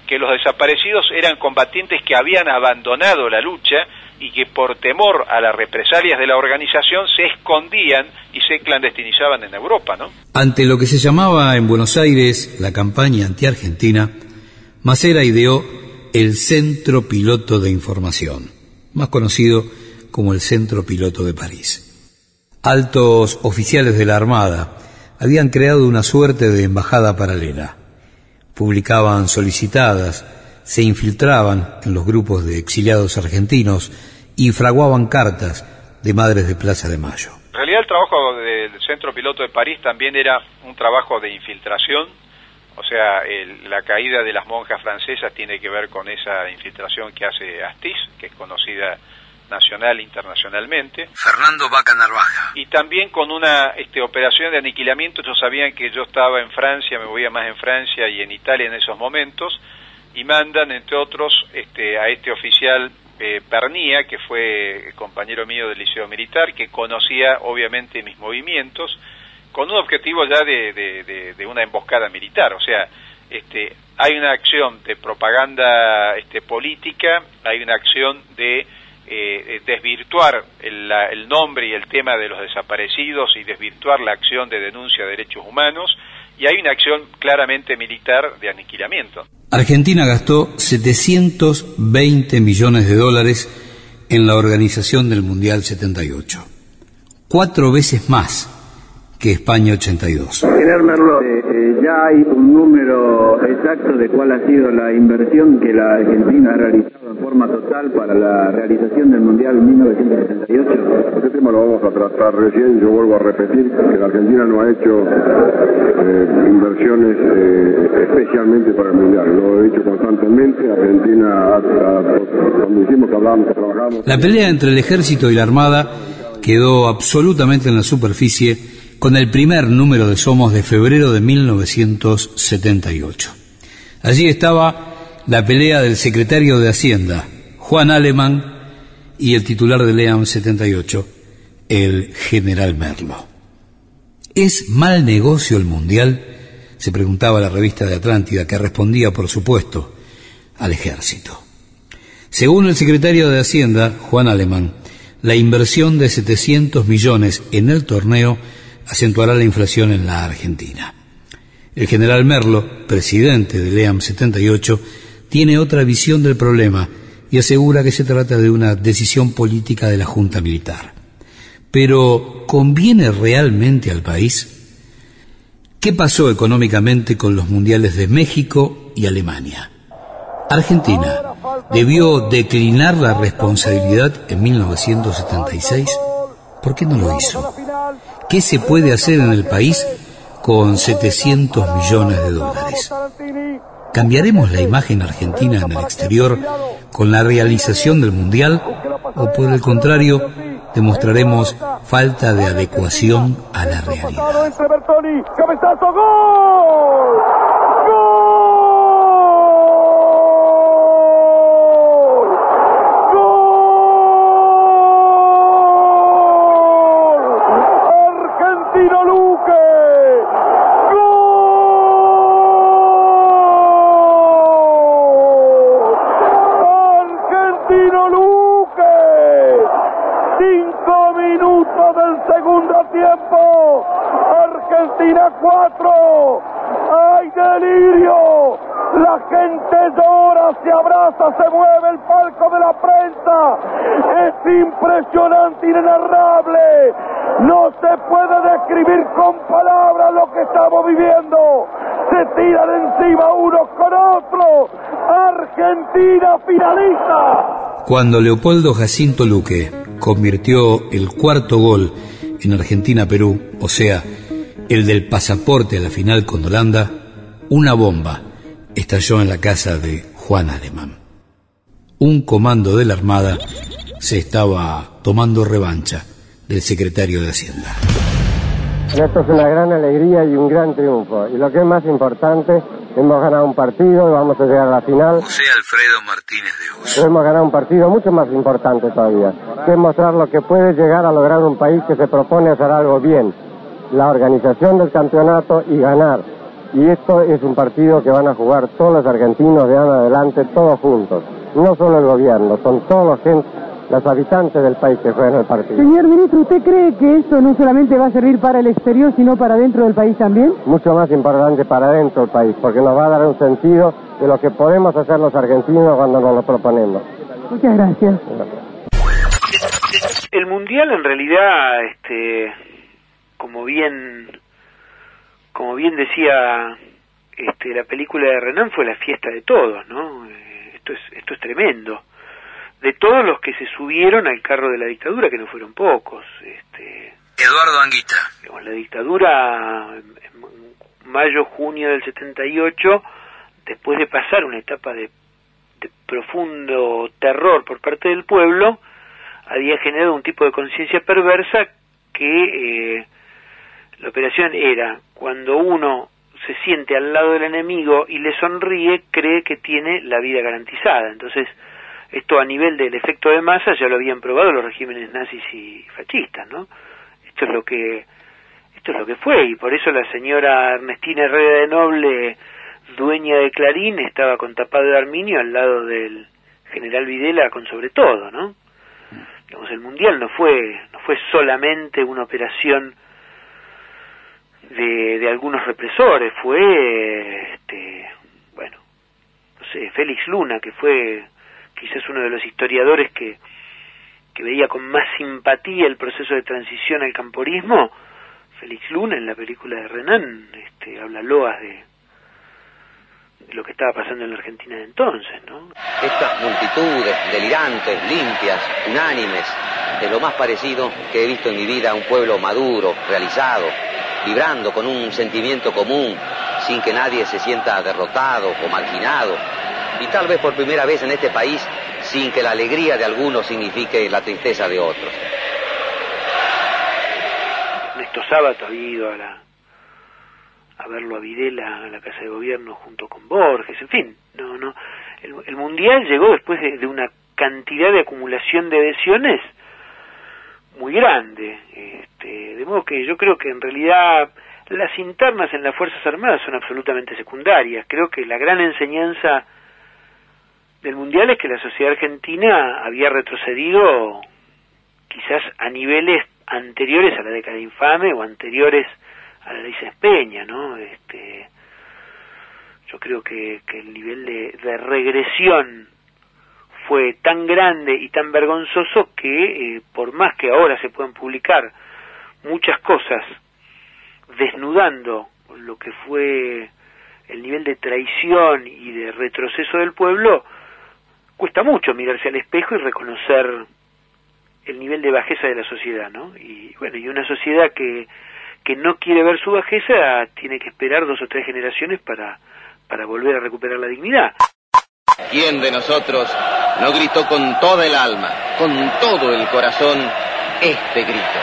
Speaker 8: que los desaparecidos eran combatientes que habían abandonado la lucha y que por temor a las represalias de la organización se escondían y se clandestinizaban en Europa, ¿no?
Speaker 5: Ante lo que se llamaba en Buenos Aires la campaña anti-argentina, Masera ideó el Centro Piloto de Información, más conocido como el Centro Piloto de París. Altos oficiales de la Armada habían creado una suerte de embajada paralela. Publicaban solicitadas, se infiltraban en los grupos de exiliados argentinos y fraguaban cartas de madres de Plaza de Mayo.
Speaker 8: En realidad el trabajo del Centro Piloto de París también era un trabajo de infiltración, o sea, la caída de las monjas francesas tiene que ver con esa infiltración que hace Astiz, que es conocida nacional e internacionalmente.
Speaker 22: Fernando Vaca Narvaja.
Speaker 8: Y también con una operación de aniquilamiento. Ellos sabían que yo estaba en Francia, me movía más en Francia y en Italia en esos momentos, y mandan, entre otros, a este oficial Pernía, que fue compañero mío del Liceo Militar, que conocía obviamente mis movimientos, con un objetivo ya de una emboscada militar. O sea, hay una acción de propaganda política, hay una acción de desvirtuar el nombre y el tema de los desaparecidos y desvirtuar la acción de denuncia de derechos humanos, y hay una acción claramente militar de aniquilamiento.
Speaker 5: Argentina gastó 720 millones de dólares en la organización del Mundial 78, 4 veces más que España 82.
Speaker 14: General Merlo, ya hay un número exacto de cuál ha sido la inversión que la Argentina ha realizado en forma total para la realización del Mundial 1978.
Speaker 11: Este tema lo vamos a tratar recién. Yo vuelvo a repetir que la Argentina no ha hecho inversiones especialmente para el Mundial. Lo he dicho constantemente. Argentina, cuando hicimos que hablábamos, que trabajábamos.
Speaker 5: La pelea entre el ejército y la armada quedó absolutamente en la superficie con el primer número de Somos de febrero de 1978. Allí estaba la pelea del secretario de Hacienda, Juan Alemán, y el titular de LEAM 78, el general Merlo. ¿Es mal negocio el Mundial?, se preguntaba la revista de Atlántida, que respondía, por supuesto, al ejército. Según el secretario de Hacienda, Juan Alemán, la inversión de 700 millones en el torneo acentuará la inflación en la Argentina. El general Merlo, presidente de LEAM 78, tiene otra visión del problema y asegura que se trata de una decisión política de la Junta Militar. Pero, ¿conviene realmente al país? ¿Qué pasó económicamente con los mundiales de México y Alemania? ¿Argentina debió declinar la responsabilidad en 1976? ¿Por qué no lo hizo? ¿Qué se puede hacer en el país con 700 millones de dólares? ¿Cambiaremos la imagen argentina en el exterior con la realización del Mundial? ¿O por el contrario, demostraremos falta de adecuación a la realidad?
Speaker 16: ¡Cabezazo! ¡Gol! Argentina 4, ¡ay delirio! La gente llora, se abraza, se mueve el palco de la prensa. Es impresionante, inenarrable. No se puede describir con palabras lo que estamos viviendo. Se tiran encima unos con otros. Argentina finaliza.
Speaker 5: Cuando Leopoldo Jacinto Luque convirtió el cuarto gol en Argentina-Perú, o sea, el del pasaporte a la final con Holanda, una bomba estalló en la casa de Juan Alemán. Un comando de la Armada se estaba tomando revancha del secretario de Hacienda.
Speaker 13: Esto es una gran alegría y un gran triunfo. Y lo que es más importante, hemos ganado un partido y vamos a llegar a la final.
Speaker 22: José Alfredo Martínez de Uso.
Speaker 13: Pero hemos ganado un partido mucho más importante todavía, que es mostrar lo que puede llegar a lograr un país que se propone hacer algo bien. La organización del campeonato y ganar.
Speaker 10: y esto es un partido que van a jugar todos los argentinos de ahora en adelante, todos juntos. No solo el gobierno, son todos los habitantes del país que juegan el partido.
Speaker 18: Señor ministro, ¿usted cree que esto no solamente va a servir para el exterior, sino para dentro del país también?
Speaker 10: Mucho más importante para dentro del país, porque nos va a dar un sentido de lo que podemos hacer los argentinos cuando nos lo proponemos.
Speaker 18: Muchas gracias.
Speaker 19: El Mundial en realidad, como bien decía la película de Renan, fue la fiesta de todos, ¿no? Esto es tremendo. De todos los que se subieron al carro de la dictadura, que no fueron pocos.
Speaker 22: Eduardo Anguita.
Speaker 19: La dictadura, en mayo, junio del 78, después de pasar una etapa de profundo terror por parte del pueblo, había generado un tipo de conciencia perversa que la operación era, cuando uno se siente al lado del enemigo y le sonríe, cree que tiene la vida garantizada. Entonces, esto a nivel del efecto de masa ya lo habían probado los regímenes nazis y fascistas, ¿no? Esto es lo que fue, y por eso la señora Ernestina Herrera de Noble, dueña de Clarín, estaba con tapado de arminio al lado del general Videla con sobre todo, ¿no? Digamos, el Mundial no fue solamente una operación de algunos represores, fue Félix Luna, que fue quizás uno de los historiadores que veía con más simpatía el proceso de transición al camporismo. Félix Luna, en la película de Renan, habla loas de lo que estaba pasando en la Argentina de entonces, ¿no?
Speaker 20: Estas multitudes delirantes, limpias, unánimes, es lo más parecido que he visto en mi vida a un pueblo maduro, realizado, vibrando con un sentimiento común, sin que nadie se sienta derrotado o marginado, y tal vez por primera vez en este país, sin que la alegría de algunos signifique la tristeza de otros.
Speaker 19: Néstor Sabato había ido a verlo a Videla a la Casa de Gobierno junto con Borges, en fin, el Mundial llegó después de una cantidad de acumulación de adhesiones muy grande, de modo que yo creo que en realidad las internas en las Fuerzas Armadas son absolutamente secundarias. Creo que la gran enseñanza del Mundial es que la sociedad argentina había retrocedido quizás a niveles anteriores a la década infame o anteriores a la ley Sáenz Peña, ¿no? Yo creo que el nivel de regresión fue tan grande y tan vergonzoso que por más que ahora se puedan publicar muchas cosas desnudando lo que fue el nivel de traición y de retroceso del pueblo, cuesta mucho mirarse al espejo y reconocer el nivel de bajeza de la sociedad, ¿no? Y bueno, y una sociedad que no quiere ver su bajeza tiene que esperar 2 o 3 generaciones para volver a recuperar la dignidad.
Speaker 20: ¿Quién de nosotros no gritó con toda el alma, con todo el corazón, este grito?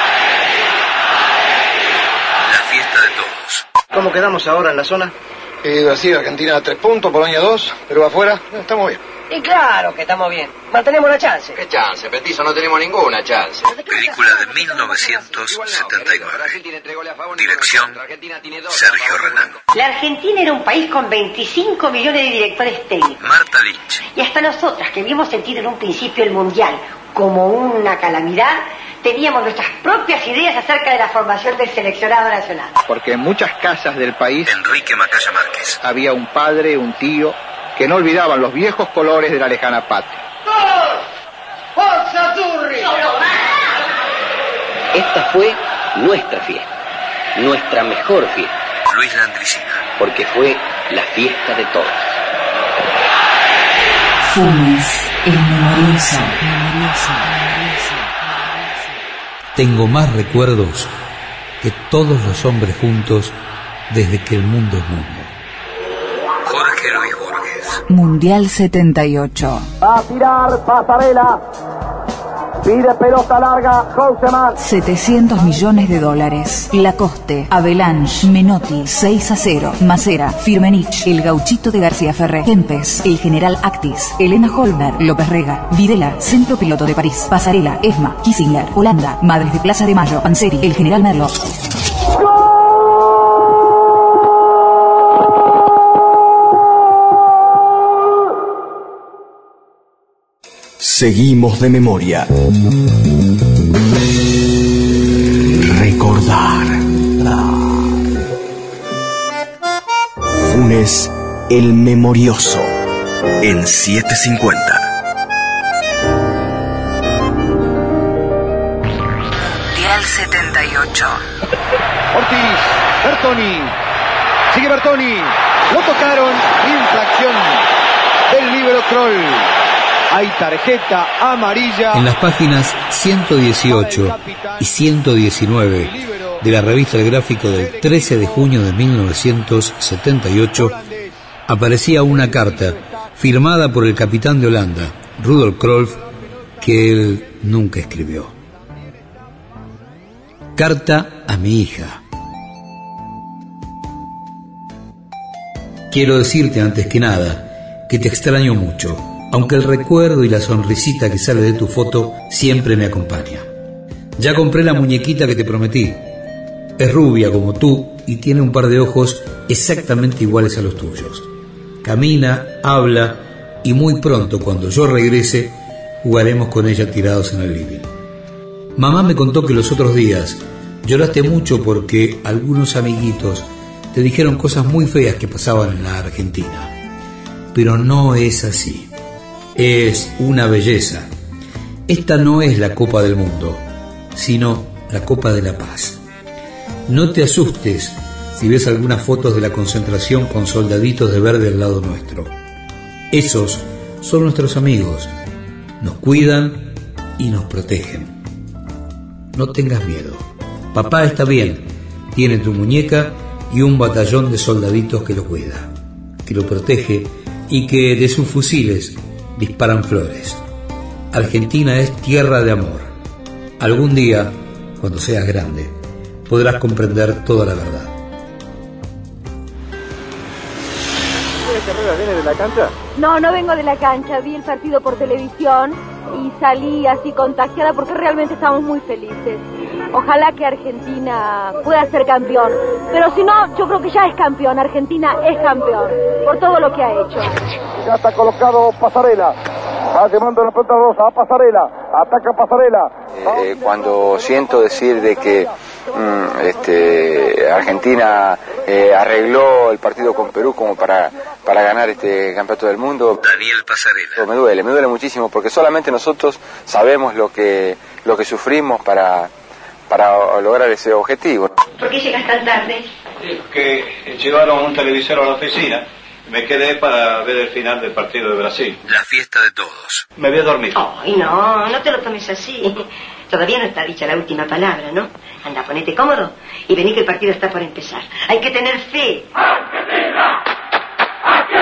Speaker 22: La fiesta de todos.
Speaker 21: ¿Cómo quedamos ahora en la zona?
Speaker 23: Así, Argentina 3 puntos, Polonia 2, Perú afuera, estamos bien.
Speaker 21: Y claro que estamos bien, mantenemos la chance.
Speaker 20: ¿Qué chance, Petizo? No tenemos ninguna chance.
Speaker 22: Película de 1979. Dirección, Sergio Renan.
Speaker 27: La Argentina era un país con 25 millones de directores técnicos.
Speaker 22: Marta Lynch.
Speaker 27: Y hasta nosotras, que habíamos sentido en un principio el Mundial como una calamidad, teníamos nuestras propias ideas acerca de la formación del seleccionado nacional.
Speaker 2: Porque en muchas casas del país
Speaker 22: Enrique Macaya Márquez.
Speaker 2: había un padre, un tío, que no olvidaban los viejos colores de la lejana patria.
Speaker 27: ¡Forza Turri!
Speaker 20: Esta fue nuestra fiesta, nuestra mejor fiesta.
Speaker 22: Luis Landricina.
Speaker 20: Porque fue la fiesta de todos.
Speaker 28: Funes, el memorioso.
Speaker 5: Tengo más recuerdos que todos los hombres juntos desde que el mundo es mundo.
Speaker 22: Jorge Luis Borges.
Speaker 28: Mundial 78.
Speaker 12: Va a tirar Pasarela. Pide pelota larga, Houseman.
Speaker 28: 700 millones de dólares. Lacoste, Avalanche, Menotti, 6-0. Macera, Firmenich, El Gauchito de García Ferré, Kempes, El General Actis, Elena Holberg, López Rega, Videla, Centro Piloto de París, Pasarela, Esma, Kissinger, Holanda, Madres de Plaza de Mayo, Panseri, El General Merlo.
Speaker 4: Seguimos de memoria. Recordar. Funes el Memorioso en 750.
Speaker 28: Dial 78.
Speaker 23: Ortiz, Bertoni, sigue Bertoni, lo tocaron, infracción del líbero Kroll. Hay tarjeta amarilla.
Speaker 5: En las páginas 118 y 119 de la revista El Gráfico del 13 de junio de 1978 aparecía una carta firmada por el capitán de Holanda, Rudolf Krolff, que él nunca escribió. Carta a mi hija. Quiero decirte antes que nada que te extraño mucho, aunque el recuerdo y la sonrisita que sale de tu foto siempre me acompaña. Ya compré la muñequita que te prometí. Es rubia como tú y tiene un par de ojos exactamente iguales a los tuyos. Camina, habla y muy pronto, cuando yo regrese, jugaremos con ella tirados en el living. Mamá me contó que los otros días lloraste mucho porque algunos amiguitos te dijeron cosas muy feas que pasaban en la Argentina. Pero no es así. Es una belleza. Esta no es la Copa del Mundo, sino la Copa de la Paz. No te asustes si ves algunas fotos de la concentración con soldaditos de verde al lado nuestro. Esos son nuestros amigos. Nos cuidan y nos protegen. No tengas miedo. Papá está bien. Tiene tu muñeca y un batallón de soldaditos que lo cuida, que lo protege y que de sus fusiles disparan flores. Argentina es tierra de amor. Algún día, cuando seas grande, podrás comprender toda la verdad.
Speaker 23: ¿Carrera viene de la cancha?
Speaker 1: No, no vengo de la cancha. Vi el partido por televisión y salí así contagiada porque realmente estamos muy felices. Ojalá que Argentina pueda ser campeón. Pero si no, yo creo que ya es campeón. Argentina es campeón por todo lo que ha hecho.
Speaker 16: Ya está colocado Pasarela. Va llevando la pelota rosa a Pasarela. Ataca Pasarela.
Speaker 6: Cuando siento decir de que Argentina arregló el partido con Perú como para ganar este campeonato del mundo,
Speaker 22: Daniel Pasarela.
Speaker 6: Me duele muchísimo porque solamente nosotros sabemos lo que sufrimos para lograr ese objetivo.
Speaker 27: ¿Por qué llegas tan tarde?
Speaker 8: Que llevaron un televisor a la oficina. Me quedé para ver el final del partido de Brasil.
Speaker 22: La fiesta de todos.
Speaker 8: Me voy a dormir.
Speaker 27: Ay, no te lo tomes así. Todavía no está dicha la última palabra, ¿no? Anda, ponete cómodo y vení que el partido está por empezar. Hay que tener fe.
Speaker 16: ¡Argentina! ¡Aquí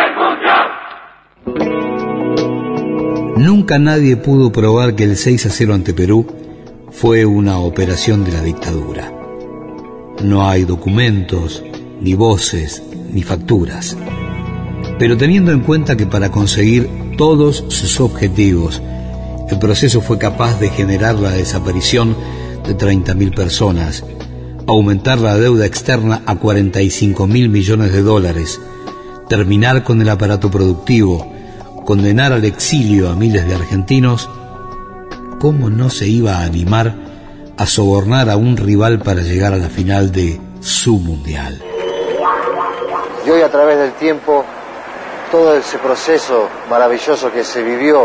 Speaker 16: el Mundial!
Speaker 5: Nunca nadie pudo probar que el 6-0 ante Perú fue una operación de la dictadura. No hay documentos, ni voces, ni facturas. Pero teniendo en cuenta que para conseguir todos sus objetivos, el proceso fue capaz de generar la desaparición de 30.000 personas, aumentar la deuda externa a 45.000 millones de dólares, terminar con el aparato productivo, condenar al exilio a miles de argentinos, ¿cómo no se iba a animar a sobornar a un rival para llegar a la final de su mundial?
Speaker 3: Y hoy, a través del tiempo, todo ese proceso maravilloso que se vivió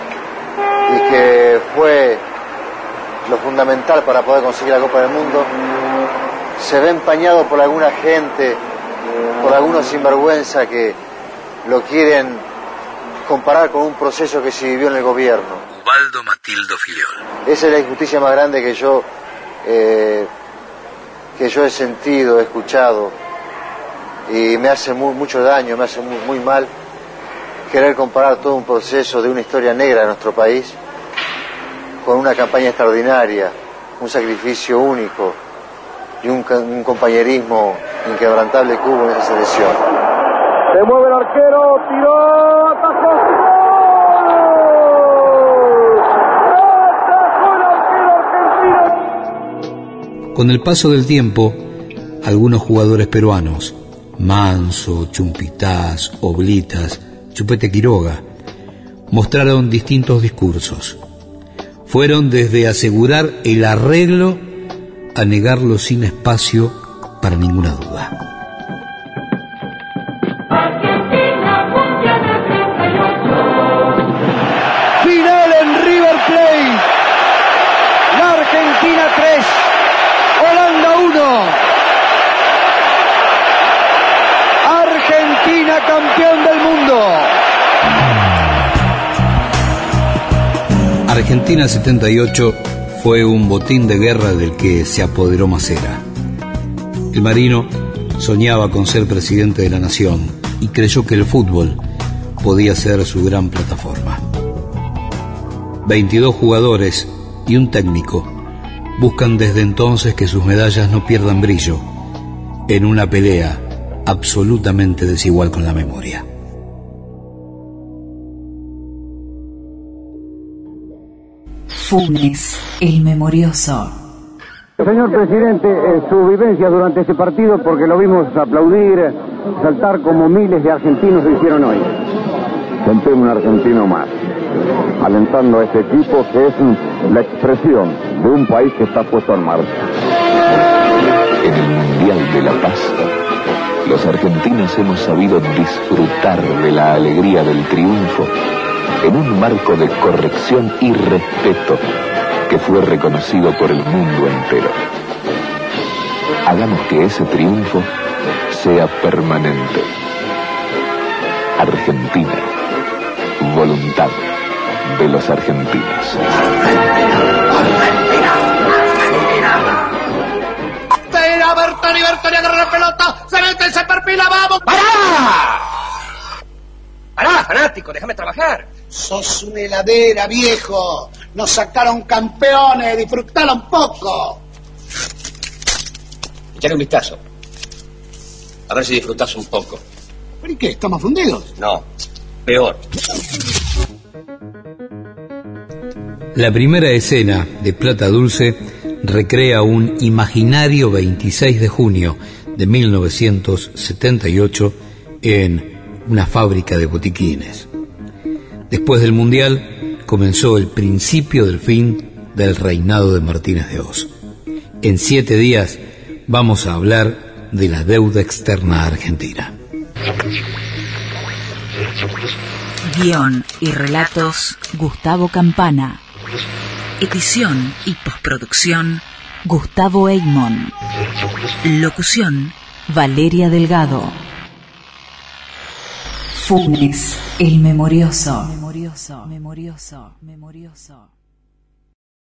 Speaker 3: y que fue lo fundamental para poder conseguir la Copa del Mundo, se ve empañado por alguna gente, por algunos sinvergüenza que lo quieren comparar con un proceso que se vivió en el gobierno.
Speaker 22: Ubaldo Matildo Filiol.
Speaker 3: Esa es la injusticia más grande que yo he sentido, he escuchado, y me hace mucho daño, me hace muy mal querer comparar todo un proceso de una historia negra de nuestro país con una campaña extraordinaria, un sacrificio único y un compañerismo inquebrantable que hubo en esa selección.
Speaker 16: Se mueve el arquero, tiró, atajó.
Speaker 5: Con el paso del tiempo, algunos jugadores Manso, Chumpitaz, Oblitas, Chupete Quiroga, mostraron distintos discursos. Fueron desde asegurar el arreglo a negarlo sin espacio para ninguna duda.
Speaker 7: Final en River Plate. La Argentina 3, Holanda 1. Argentina campeón del mundo.
Speaker 5: Argentina 78 fue un botín de guerra del que se apoderó Masera. El marino soñaba con ser presidente de la nación y creyó que el fútbol podía ser su gran plataforma. 22 jugadores y un técnico buscan desde entonces que sus medallas no pierdan brillo en una pelea absolutamente desigual con la memoria.
Speaker 28: Funes, el memorioso.
Speaker 13: Señor presidente, su vivencia durante ese partido, porque lo vimos aplaudir, saltar como miles de argentinos lo hicieron hoy.
Speaker 11: Senté un argentino más, alentando a este equipo que es la expresión de un país que está puesto en marcha.
Speaker 9: En el Mundial de la Paz, los argentinos hemos sabido disfrutar de la alegría del triunfo en un marco de corrección y respeto que fue reconocido por el mundo entero. Hagamos que ese triunfo sea permanente. Argentina, voluntad de los argentinos.
Speaker 14: Espera, Bertoni agarra la pelota, se mete, se perfila, vamos. ¡Pará!
Speaker 21: Pará, fanático, déjame trabajar.
Speaker 14: Sos una heladera, viejo. Nos sacaron campeones, disfrutalo un poco.
Speaker 21: Echale un vistazo. A ver si disfrutás un poco.
Speaker 14: ¿Pero y qué? ¿Estamos fundidos?
Speaker 21: No, peor.
Speaker 5: La primera escena de Plata Dulce recrea un imaginario 26 de junio de 1978 en una fábrica de botiquines. Después del Mundial comenzó el principio del fin del reinado de Martínez de Hoz. En 7 días vamos a hablar de la deuda externa argentina.
Speaker 28: Guión y relatos, Gustavo Campana. Edición y postproducción, Gustavo Eymon. Locución, Valeria Delgado. Funes, el memorioso. Memorioso.